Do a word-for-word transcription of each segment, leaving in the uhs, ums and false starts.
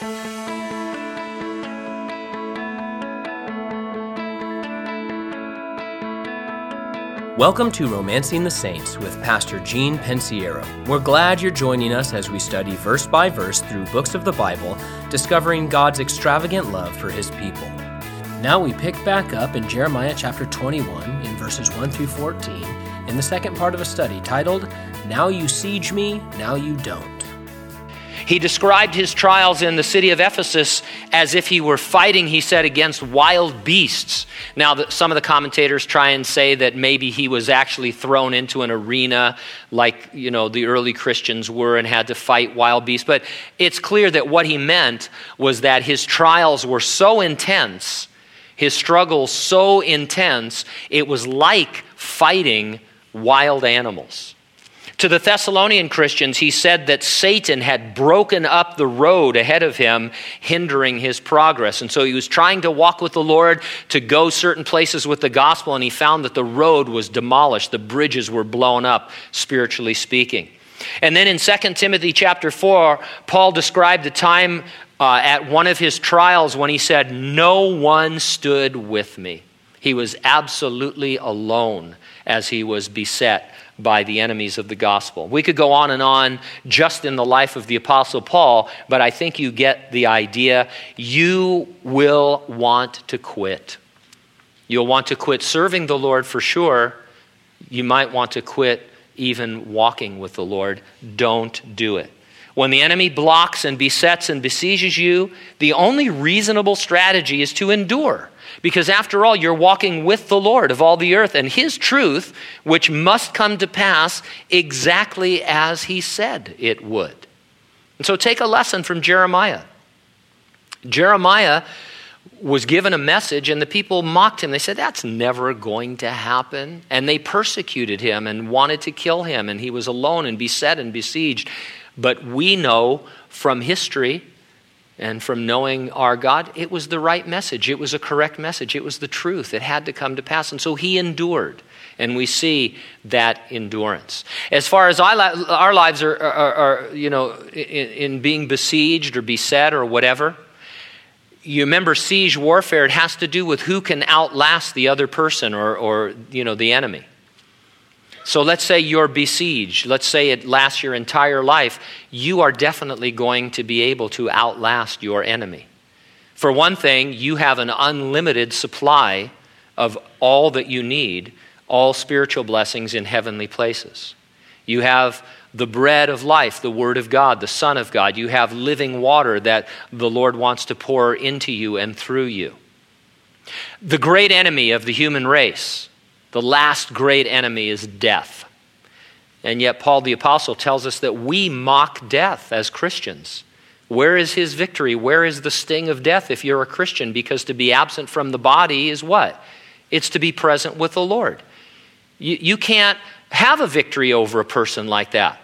Welcome to Romancing the Saints with Pastor Gene Pensiero. We're glad you're joining us as we study verse by verse through books of the Bible, discovering God's extravagant love for His people. Now we pick back up in Jeremiah chapter twenty-one in verses one through fourteen in the second part of a study titled, Now You Siege Me, Now You Don't. He described his trials in the city of Ephesus as if he were fighting, he said, against wild beasts. Now, the, some of the commentators try and say that maybe he was actually thrown into an arena like, you know, the early Christians were and had to fight wild beasts. But it's clear that what he meant was that his trials were so intense, his struggles so intense, it was like fighting wild animals. To the Thessalonian Christians, he said that Satan had broken up the road ahead of him, hindering his progress. And so he was trying to walk with the Lord, to go certain places with the gospel, and he found that the road was demolished. The bridges were blown up, spiritually speaking. And then in Second Timothy chapter four, Paul described the time uh, at one of his trials when he said, "No one stood with me." He was absolutely alone as he was beset by the enemies of the gospel. We could go on and on just in the life of the Apostle Paul, but I think you get the idea. You will want to quit. You'll want to quit serving the Lord for sure. You might want to quit even walking with the Lord. Don't do it. When the enemy blocks and besets and besieges you, the only reasonable strategy is to endure. Because after all, you're walking with the Lord of all the earth and His truth, which must come to pass exactly as He said it would. And so take a lesson from Jeremiah. Jeremiah was given a message and the people mocked him. They said, "That's never going to happen." And they persecuted him and wanted to kill him. And he was alone and beset and besieged. But we know from history and from knowing our God, it was the right message. It was a correct message. It was the truth. It had to come to pass. And so he endured. And we see that endurance. As far as our lives are, are, are you know, in, in being besieged or beset or whatever, you remember siege warfare, it has to do with who can outlast the other person or, or you know, the enemy. So let's say you're besieged. Let's say it lasts your entire life. You are definitely going to be able to outlast your enemy. For one thing, you have an unlimited supply of all that you need, all spiritual blessings in heavenly places. You have the bread of life, the Word of God, the Son of God. You have living water that the Lord wants to pour into you and through you. The great enemy of the human race, the last great enemy, is death. And yet Paul the Apostle tells us that we mock death as Christians. Where is his victory? Where is the sting of death if you're a Christian? Because to be absent from the body is what? It's to be present with the Lord. You, you can't have a victory over a person like that.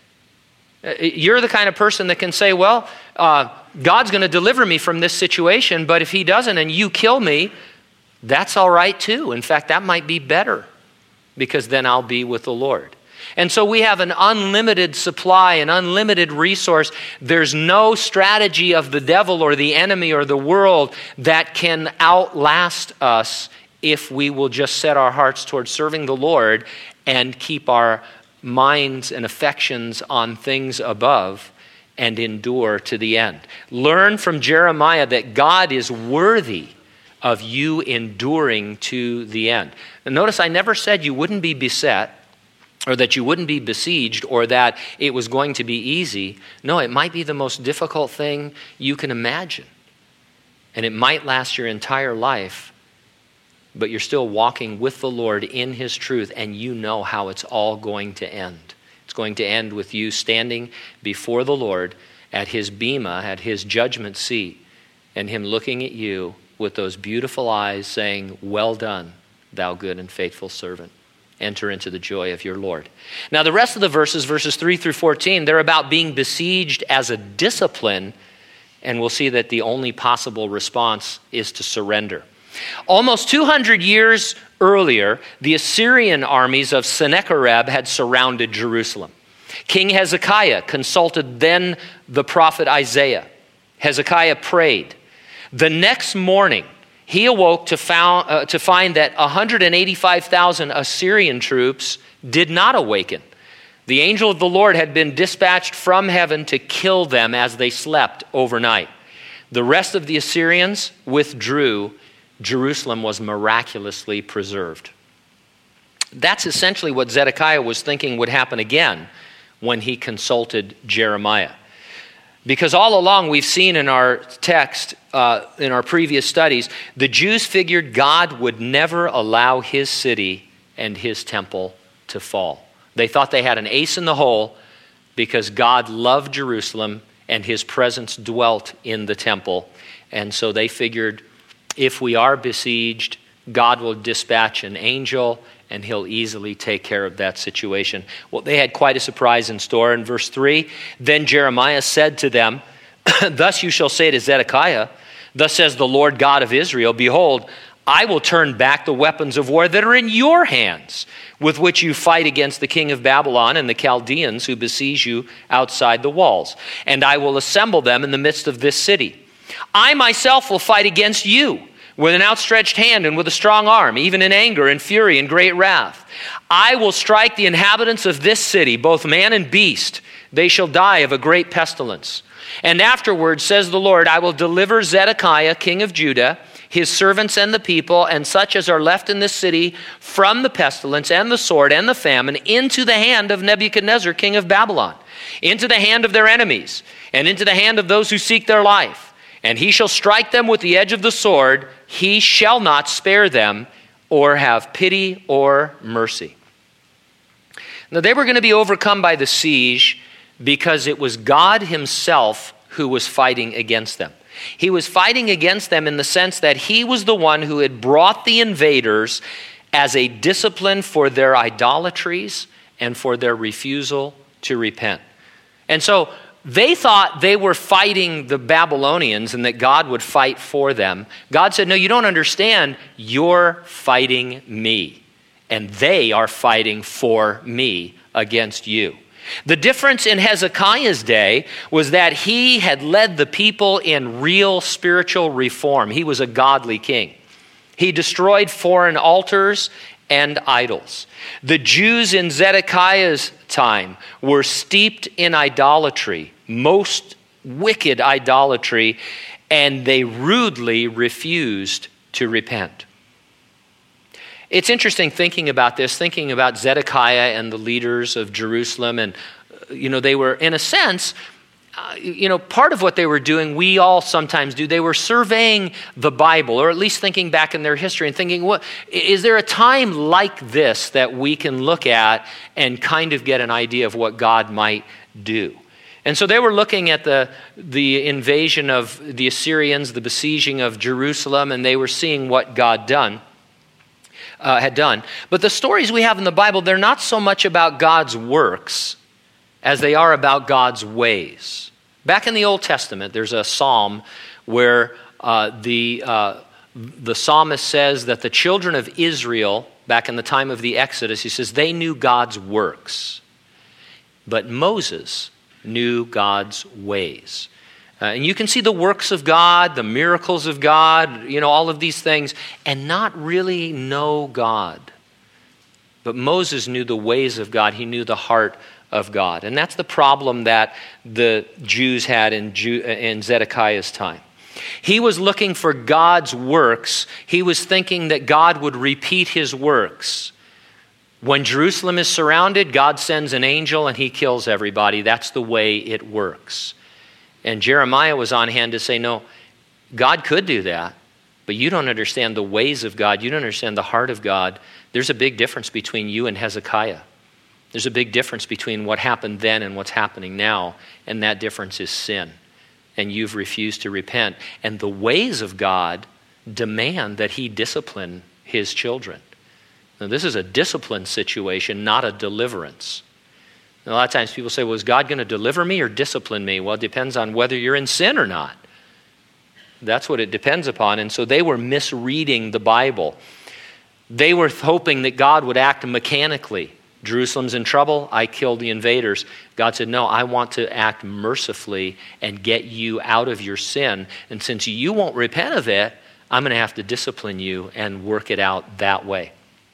You're the kind of person that can say, well, uh, God's going to deliver me from this situation, but if He doesn't and you kill me, that's all right too. In fact, that might be better because then I'll be with the Lord. And so we have an unlimited supply, an unlimited resource. There's no strategy of the devil or the enemy or the world that can outlast us if we will just set our hearts towards serving the Lord and keep our minds and affections on things above and endure to the end. Learn from Jeremiah that God is worthy of you enduring to the end. And notice I never said you wouldn't be beset or that you wouldn't be besieged or that it was going to be easy. No, it might be the most difficult thing you can imagine. And it might last your entire life, but you're still walking with the Lord in His truth and you know how it's all going to end. It's going to end with you standing before the Lord at His bema, at His judgment seat, and Him looking at you with those beautiful eyes saying, "Well done, thou good and faithful servant. Enter into the joy of your Lord." Now the rest of the verses, verses three through fourteen, they're about being besieged as a discipline, and we'll see that the only possible response is to surrender. Almost two hundred years earlier, the Assyrian armies of Sennacherib had surrounded Jerusalem. King Hezekiah consulted then the prophet Isaiah. Hezekiah prayed. The next morning, he awoke to, found, uh, to find that one hundred eighty-five thousand Assyrian troops did not awaken. The angel of the Lord had been dispatched from heaven to kill them as they slept overnight. The rest of the Assyrians withdrew. Jerusalem was miraculously preserved. That's essentially what Zedekiah was thinking would happen again when he consulted Jeremiah. Because all along we've seen in our text, uh, in our previous studies, the Jews figured God would never allow his city and his temple to fall. They thought they had an ace in the hole because God loved Jerusalem and his presence dwelt in the temple. And so they figured if we are besieged, God will dispatch an angel and he'll easily take care of that situation. Well, they had quite a surprise in store. In verse three, then Jeremiah said to them, thus you shall say to Zedekiah, thus says the Lord God of Israel, behold, I will turn back the weapons of war that are in your hands, with which you fight against the king of Babylon and the Chaldeans who besiege you outside the walls. And I will assemble them in the midst of this city. I myself will fight against you with an outstretched hand and with a strong arm, even in anger and fury and great wrath. I will strike the inhabitants of this city, both man and beast. They shall die of a great pestilence. And afterward, says the Lord, I will deliver Zedekiah, king of Judah, his servants and the people, and such as are left in this city from the pestilence and the sword and the famine into the hand of Nebuchadnezzar, king of Babylon, into the hand of their enemies, and into the hand of those who seek their life. And he shall strike them with the edge of the sword. He shall not spare them or have pity or mercy. Now they were going to be overcome by the siege because it was God himself who was fighting against them. He was fighting against them in the sense that he was the one who had brought the invaders as a discipline for their idolatries and for their refusal to repent. And so they thought they were fighting the Babylonians and that God would fight for them. God said, no, you don't understand. You're fighting me. And they are fighting for me against you. The difference in Hezekiah's day was that he had led the people in real spiritual reform. He was a godly king. He destroyed foreign altars and idols. The Jews in Zedekiah's time were steeped in idolatry, most wicked idolatry, and they rudely refused to repent. It's interesting thinking about this, thinking about Zedekiah and the leaders of Jerusalem, and you know, they were, in a sense, uh, you know, part of what they were doing, we all sometimes do. They were surveying the Bible, or at least thinking back in their history and thinking, what is there a time like this that we can look at and kind of get an idea of what God might do? And so they were looking at the, the invasion of the Assyrians, the besieging of Jerusalem, and they were seeing what God done, uh, had done. But the stories we have in the Bible, they're not so much about God's works as they are about God's ways. Back in the Old Testament, there's a psalm where uh, the, uh, the psalmist says that the children of Israel, back in the time of the Exodus, he says they knew God's works. But Moses knew God's ways. Uh, and you can see the works of God, the miracles of God, you know, all of these things, and not really know God. But Moses knew the ways of God. He knew the heart of God. And that's the problem that the Jews had in, Ju- in Zedekiah's time. He was looking for God's works. He was thinking that God would repeat his works. When Jerusalem is surrounded, God sends an angel and he kills everybody. That's the way it works. And Jeremiah was on hand to say, no, God could do that, but you don't understand the ways of God. You don't understand the heart of God. There's a big difference between you and Hezekiah. There's a big difference between what happened then and what's happening now, and that difference is sin. And you've refused to repent. And the ways of God demand that he discipline his children. Now, this is a discipline situation, not a deliverance. And a lot of times people say, well, is God going to deliver me or discipline me? Well, it depends on whether you're in sin or not. That's what it depends upon. And so they were misreading the Bible. They were hoping that God would act mechanically, Jerusalem's in trouble, I kill the invaders. God said, no, I want to act mercifully and get you out of your sin. And since you won't repent of it, I'm going to have to discipline you and work it out that way.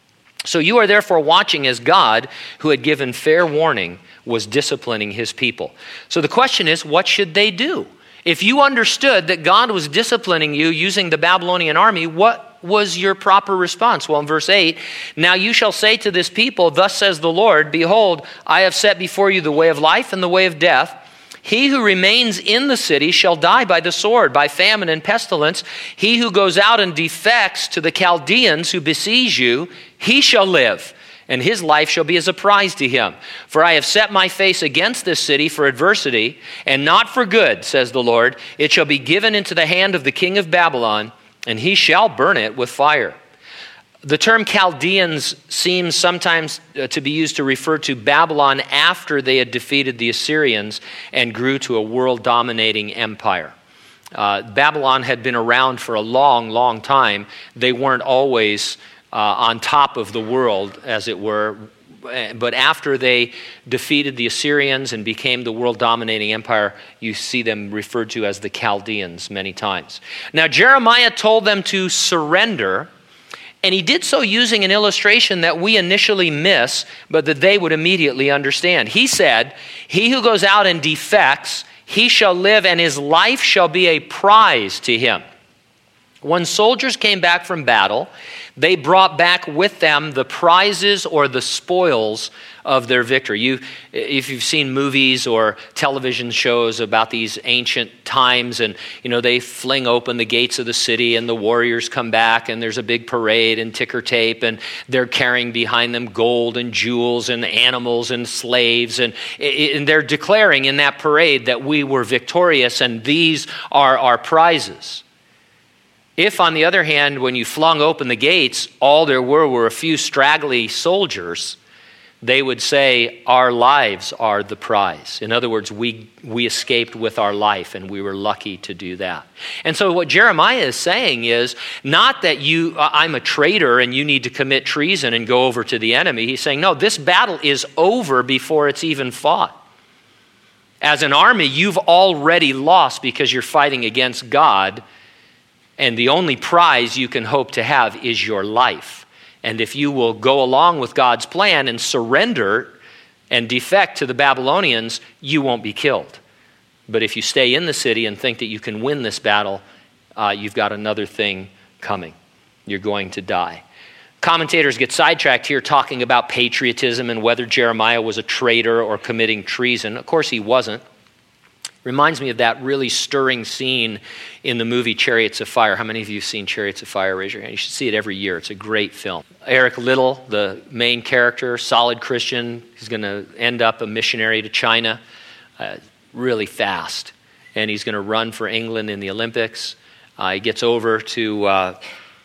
So you are therefore watching as God, who had given fair warning, was disciplining his people. So the question is, what should they do? If you understood that God was disciplining you using the Babylonian army, what was your proper response? Well, in verse eight, now you shall say to this people, thus says the Lord, behold, I have set before you the way of life and the way of death. He who remains in the city shall die by the sword, by famine and pestilence. He who goes out and defects to the Chaldeans who besiege you, he shall live, and his life shall be as a prize to him. For I have set my face against this city for adversity, and not for good, says the Lord. It shall be given into the hand of the king of Babylon, and he shall burn it with fire. The term Chaldeans seems sometimes to be used to refer to Babylon after they had defeated the Assyrians and grew to a world-dominating empire. Uh, Babylon had been around for a long, long time. They weren't always uh, on top of the world, as it were. But after they defeated the Assyrians and became the world-dominating empire, you see them referred to as the Chaldeans many times. Now, Jeremiah told them to surrender, and he did so using an illustration that we initially miss, but that they would immediately understand. He said, he who goes out and defects, he shall live, and his life shall be a prize to him. When soldiers came back from battle, they brought back with them the prizes or the spoils of their victory. You, if you've seen movies or television shows about these ancient times, and you know they fling open the gates of the city, and the warriors come back, and there's a big parade and ticker tape, and they're carrying behind them gold and jewels and animals and slaves, and, and they're declaring in that parade that we were victorious, and these are our prizes. If, on the other hand, when you flung open the gates, all there were were a few straggly soldiers, they would say, our lives are the prize. In other words, we, we escaped with our life, and we were lucky to do that. And so what Jeremiah is saying is not that you, I'm a traitor and you need to commit treason and go over to the enemy. He's saying, no, this battle is over before it's even fought. As an army, you've already lost because you're fighting against God. And the only prize you can hope to have is your life. And if you will go along with God's plan and surrender and defect to the Babylonians, you won't be killed. But if you stay in the city and think that you can win this battle, uh, you've got another thing coming. You're going to die. Commentators get sidetracked here talking about patriotism and whether Jeremiah was a traitor or committing treason. Of course he wasn't. Reminds me of that really stirring scene in the movie Chariots of Fire. How many of you have seen Chariots of Fire? Raise your hand. You should see it every year. It's a great film. Eric Liddell, the main character, solid Christian. He's going to end up a missionary to China uh, really fast. And he's going to run for England in the Olympics. Uh, he gets over to, uh,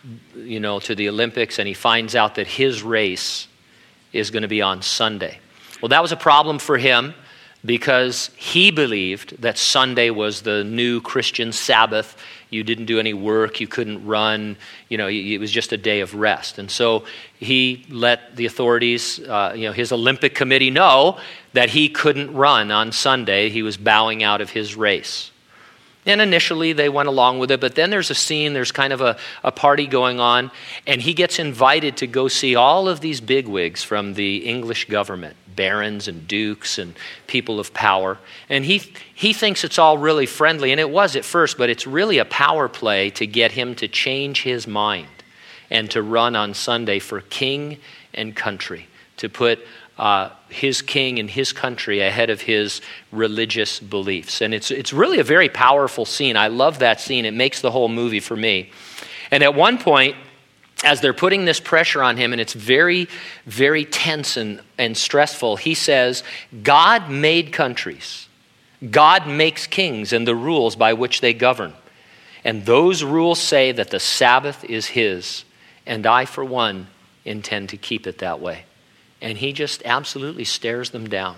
you know, to the Olympics, and he finds out that his race is going to be on Sunday. Well, that was a problem for him, because he believed that Sunday was the new Christian Sabbath. You didn't do any work, you couldn't run, you know, it was just a day of rest. And so he let the authorities, uh, you know, his Olympic committee know that he couldn't run on Sunday. He was bowing out of his race. And initially they went along with it, but then there's a scene, there's kind of a, a party going on, and he gets invited to go see all of these bigwigs from the English government, barons and dukes and people of power. And he he thinks it's all really friendly, and it was at first, but it's really a power play to get him to change his mind and to run on Sunday for king and country, to put Uh, his king and his country ahead of his religious beliefs. And it's it's really a very powerful scene. I love that scene. It makes the whole movie for me. And at one point, as they're putting this pressure on him, and it's very, very tense and, and stressful, he says, God made countries. God makes kings and the rules by which they govern. And those rules say that the Sabbath is his. And I, for one, intend to keep it that way. And he just absolutely stares them down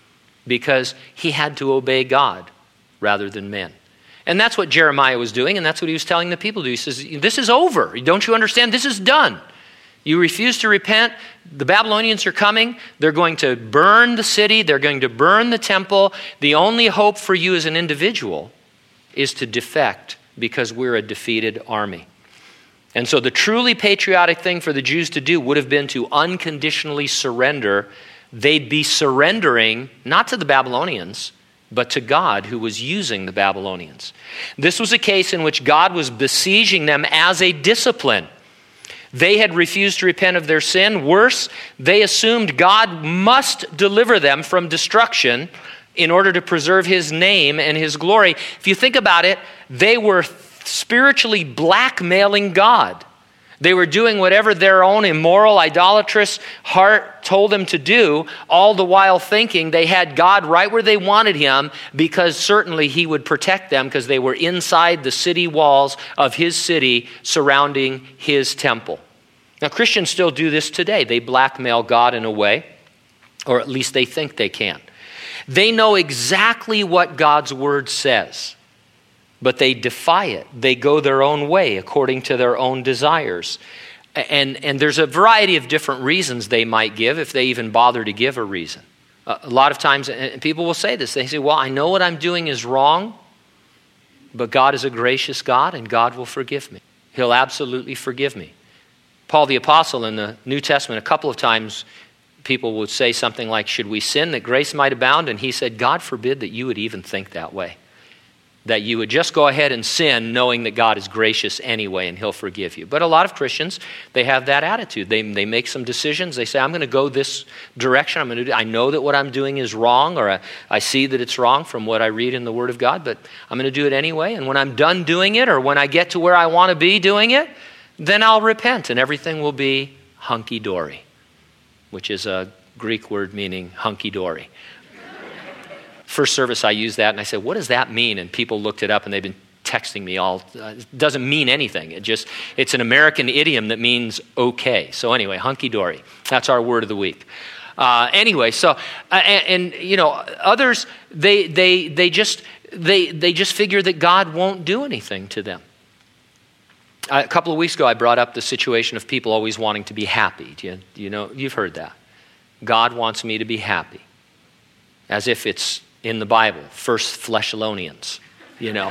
because he had to obey God rather than men. And that's what Jeremiah was doing, and that's what he was telling the people to do. He says, this is over. Don't you understand? This is done. You refuse to repent, the Babylonians are coming. They're going to burn the city. They're going to burn the temple. The only hope for you as an individual is to defect because we're a defeated army. And so the truly patriotic thing for the Jews to do would have been to unconditionally surrender. They'd be surrendering not to the Babylonians, but to God who was using the Babylonians. This was a case in which God was besieging them as a discipline. They had refused to repent of their sin. Worse, they assumed God must deliver them from destruction in order to preserve his name and his glory. If you think about it, they were spiritually blackmailing God. They were doing whatever their own immoral, idolatrous heart told them to do, all the while thinking they had God right where they wanted him because certainly he would protect them because they were inside the city walls of his city surrounding his temple. Now, Christians still do this today. They blackmail God in a way, or at least they think they can. They know exactly what God's word says, but they defy it. They go their own way according to their own desires. And, and there's a variety of different reasons they might give if they even bother to give a reason. Uh, a lot of times, and people will say this, they say, well, I know what I'm doing is wrong, but God is a gracious God and God will forgive me. He'll absolutely forgive me. Paul the Apostle in the New Testament, a couple of times people would say something like, should we sin that grace might abound? And he said, God forbid that you would even think that way. That you would just go ahead and sin knowing that God is gracious anyway and he'll forgive you. But a lot of Christians, they have that attitude. They, they make some decisions. They say, I'm going to go this direction. I'm going to do, I know that what I'm doing is wrong, or I, I see that it's wrong from what I read in the Word of God, but I'm going to do it anyway. And when I'm done doing it, or when I get to where I want to be doing it, then I'll repent and everything will be hunky-dory, which is a Greek word meaning hunky-dory. First service, I used that, and I said, what does that mean? And people looked it up, and they've been texting me all. Uh, it doesn't mean anything. It just, it's an American idiom that means okay. So anyway, hunky-dory. That's our word of the week. Uh, anyway, so, uh, and, and, you know, others, they they they just, they they just figure that God won't do anything to them. Uh, a couple of weeks ago, I brought up the situation of people always wanting to be happy. Do you, you know, you've heard that. God wants me to be happy. As if it's in the Bible, First Thessalonians, you know.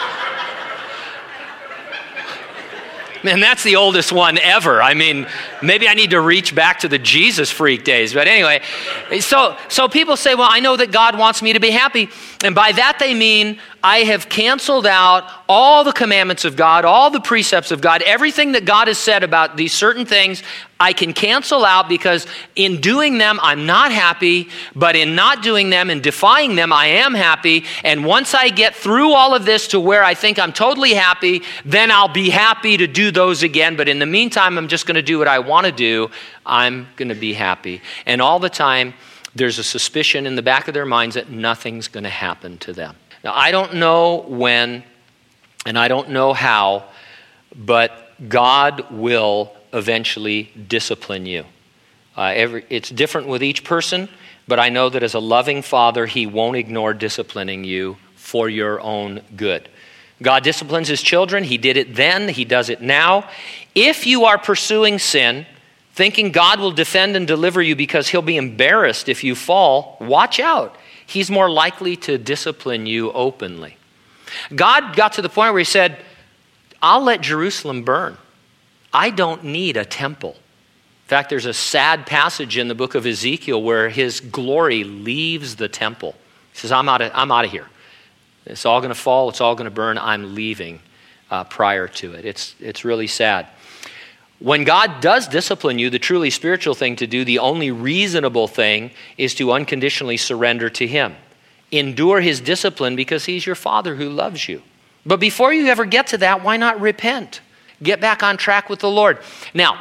Man, that's the oldest one ever. I mean, maybe I need to reach back to the Jesus freak days. But anyway, so so people say, well, I know that God wants me to be happy. And by that they mean I have canceled out all the commandments of God, all the precepts of God, everything that God has said about these certain things, I can cancel out because in doing them, I'm not happy, but in not doing them and defying them, I am happy. And once I get through all of this to where I think I'm totally happy, then I'll be happy to do those again. But in the meantime, I'm just going to do what I want to do. I'm going to be happy. And all the time, there's a suspicion in the back of their minds that nothing's going to happen to them. Now, I don't know when, and I don't know how, but God will eventually discipline you. Uh, every, it's different with each person, but I know that as a loving father, he won't ignore disciplining you for your own good. God disciplines his children. He did it then. He does it now. If you are pursuing sin, thinking God will defend and deliver you because he'll be embarrassed if you fall, watch out. He's more likely to discipline you openly. God got to the point where he said, I'll let Jerusalem burn. I don't need a temple. In fact, there's a sad passage in the book of Ezekiel where his glory leaves the temple. He says, I'm out of, I'm out of here. It's all going to fall. It's all going to burn. I'm leaving uh, prior to it. It's, it's really sad. When God does discipline you, the truly spiritual thing to do, the only reasonable thing, is to unconditionally surrender to him. Endure his discipline because he's your father who loves you. But before you ever get to that, why not repent? Get back on track with the Lord. Now,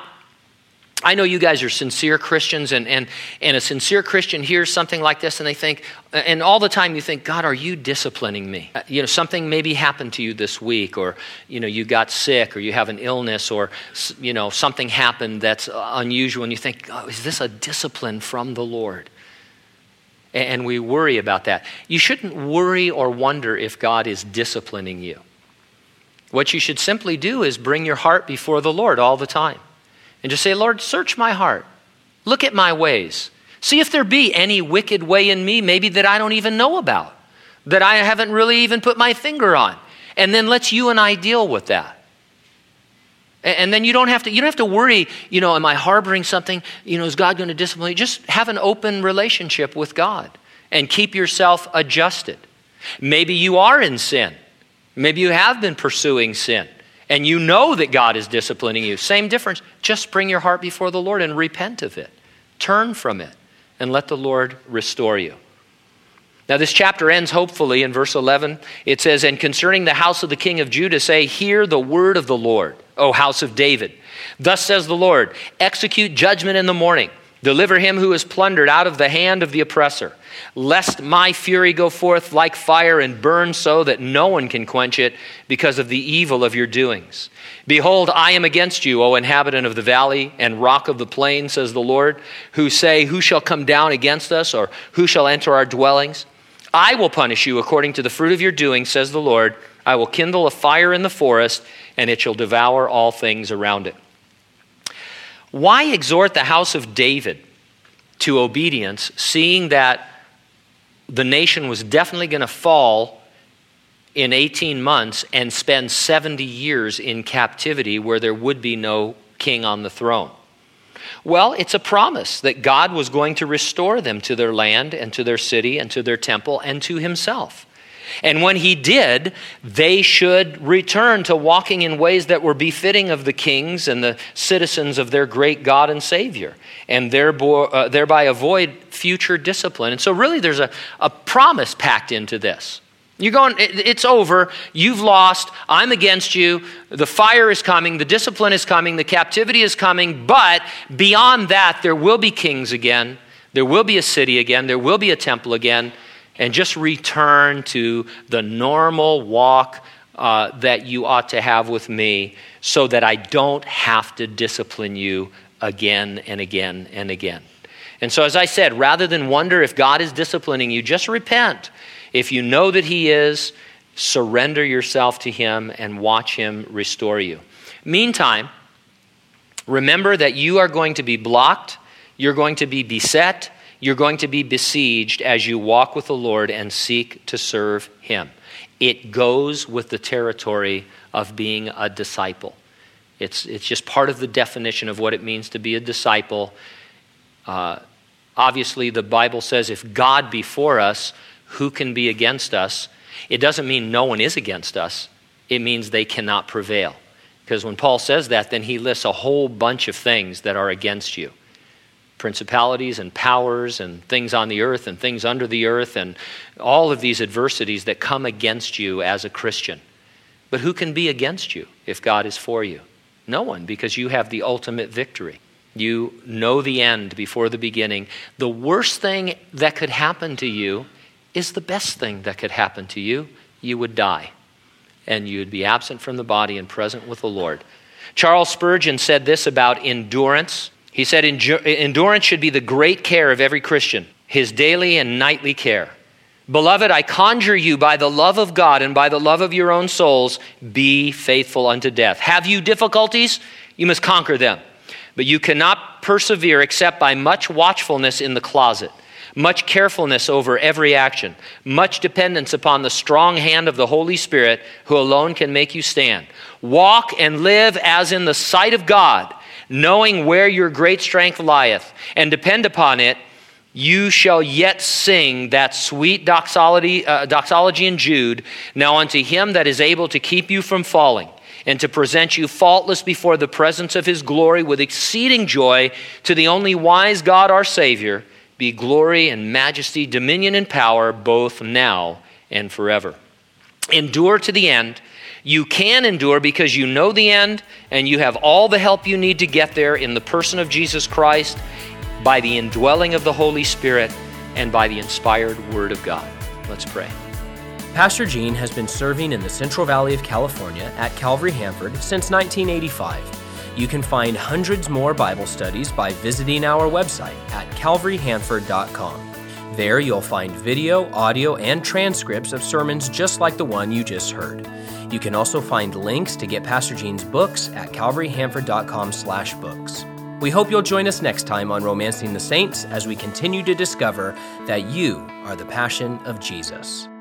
I know you guys are sincere Christians, and, and, and a sincere Christian hears something like this and they think, and all the time you think, God, are you disciplining me? Uh, you know, something maybe happened to you this week, or, you know, you got sick, or you have an illness, or, you know, something happened that's unusual, and you think, oh, is this a discipline from the Lord? And, and we worry about that. You shouldn't worry or wonder if God is disciplining you. What you should simply do is bring your heart before the Lord all the time. And just say, Lord, search my heart. Look at my ways. See if there be any wicked way in me, maybe that I don't even know about, that I haven't really even put my finger on. And then let's you and I deal with that. And then you don't have to, you don't have to worry, you know, am I harboring something? You know, is God going to discipline me? Just have an open relationship with God and keep yourself adjusted. Maybe you are in sin. Maybe you have been pursuing sin and you know that God is disciplining you. Same difference. Just bring your heart before the Lord and repent of it. Turn from it and let the Lord restore you. Now this chapter ends hopefully in verse eleven. It says, and concerning the house of the king of Judah, say, hear the word of the Lord, O house of David. Thus says the Lord, execute judgment in the morning. Deliver him who is plundered out of the hand of the oppressor. Lest my fury go forth like fire and burn so that no one can quench it because of the evil of your doings. Behold, I am against you, O inhabitant of the valley and rock of the plain, says the Lord, who say, who shall come down against us, or who shall enter our dwellings? I will punish you according to the fruit of your doing, says the Lord. I will kindle a fire in the forest, and it shall devour all things around it. Why exhort the house of David to obedience, seeing that the nation was definitely going to fall in eighteen months and spend seventy years in captivity where there would be no king on the throne? Well, it's a promise that God was going to restore them to their land and to their city and to their temple and to himself. And when he did, they should return to walking in ways that were befitting of the kings and the citizens of their great God and Savior, and thereby avoid future discipline. And so really there's a, a promise packed into this. You're going, it's over, you've lost, I'm against you, the fire is coming, the discipline is coming, the captivity is coming, but beyond that, there will be kings again, there will be a city again, there will be a temple again, and just return to the normal walk uh, that you ought to have with me so that I don't have to discipline you again and again and again. And so as I said, rather than wonder if God is disciplining you, just repent. If you know that he is, surrender yourself to him and watch him restore you. Meantime, remember that you are going to be blocked, you're going to be beset, you're going to be besieged as you walk with the Lord and seek to serve him. It goes with the territory of being a disciple. It's, it's just part of the definition of what it means to be a disciple. Uh, obviously, the Bible says if God be for us, who can be against us? It doesn't mean no one is against us. It means they cannot prevail. Because when Paul says that, then he lists a whole bunch of things that are against you. Principalities and powers and things on the earth and things under the earth and all of these adversities that come against you as a Christian. But who can be against you if God is for you? No one, because you have the ultimate victory. You know the end before the beginning. The worst thing that could happen to you is the best thing that could happen to you. You would die, and you would be absent from the body and present with the Lord. Charles Spurgeon said this about endurance. He said, endurance should be the great care of every Christian, his daily and nightly care. Beloved, I conjure you by the love of God and by the love of your own souls, be faithful unto death. Have you difficulties? You must conquer them. But you cannot persevere except by much watchfulness in the closet, much carefulness over every action, much dependence upon the strong hand of the Holy Spirit, who alone can make you stand. Walk and live as in the sight of God, knowing where your great strength lieth, and depend upon it, you shall yet sing that sweet doxology, uh, doxology in Jude. Now unto him that is able to keep you from falling, and to present you faultless before the presence of his glory with exceeding joy, to the only wise God our Savior, be glory and majesty, dominion and power, both now and forever. Endure to the end. You can endure because you know the end, and you have all the help you need to get there in the person of Jesus Christ, by the indwelling of the Holy Spirit, and by the inspired Word of God. Let's pray. Pastor Gene has been serving in the Central Valley of California at Calvary Hanford since nineteen eighty-five. You can find hundreds more Bible studies by visiting our website at calvary hanford dot com. There you'll find video, audio, and transcripts of sermons just like the one you just heard. You can also find links to get Pastor Gene's books at calvary hanford dot com slash books. We hope you'll join us next time on Romancing the Saints as we continue to discover that you are the passion of Jesus.